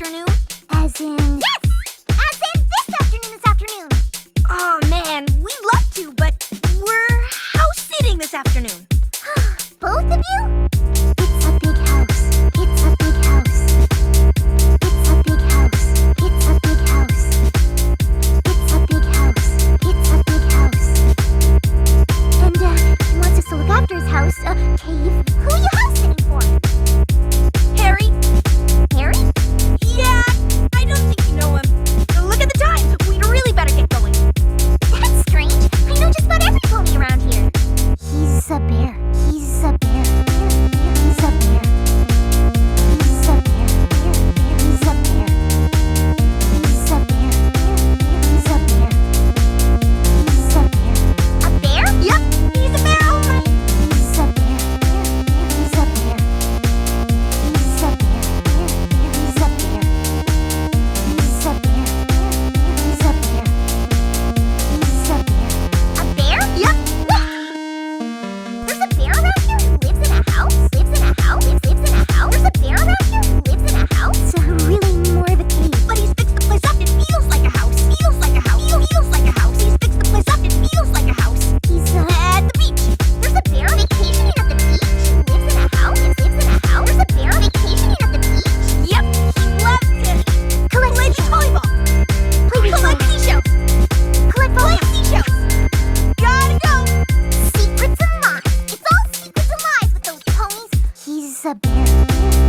afternoon? As in... Yes! As in this afternoon. Oh man, we'd love to, but we're house sitting this afternoon. Both of you? It's a big house. It's a big house. It's a big house. It's a big house. It's a big house. It's a big house. And, he wants us to look after his house. Cave. Who are you house sitting for? Harry? Harry? Yeah, I don't think you know him. Look at the time. We'd really better get going. That's strange. I know just about every pony around here. He's a bear. He's a bear. He's a bear. He's a bear. He's a bear. He's a bear. He's a bear. He's a bear. A bear? Yep, he's a bear, all right. He's a bear. He's a bear. He's a bear. He's a bear. He's a bear. He's a bear. He's a bear. A bear? Yep. There's a bear around here who lives in a house? Lives in a house? Lives in a house? There's a bear around here who lives in a house? So really more of a cave. But he's fixed the place up. It feels like a house. Feels like a house. Feels like a house. He's fixed the place up. It feels like a house. He's At the beach. There's a bear vacationing at the beach who lives in a house? Lives in a house? There's a bear vacationing at the beach? Yep, he loves to Collect play beach volleyball. Collect seashells. Collect Play seashells. Gotta go. secrets and lies. It's all secrets and lies with those ponies. He's a bear.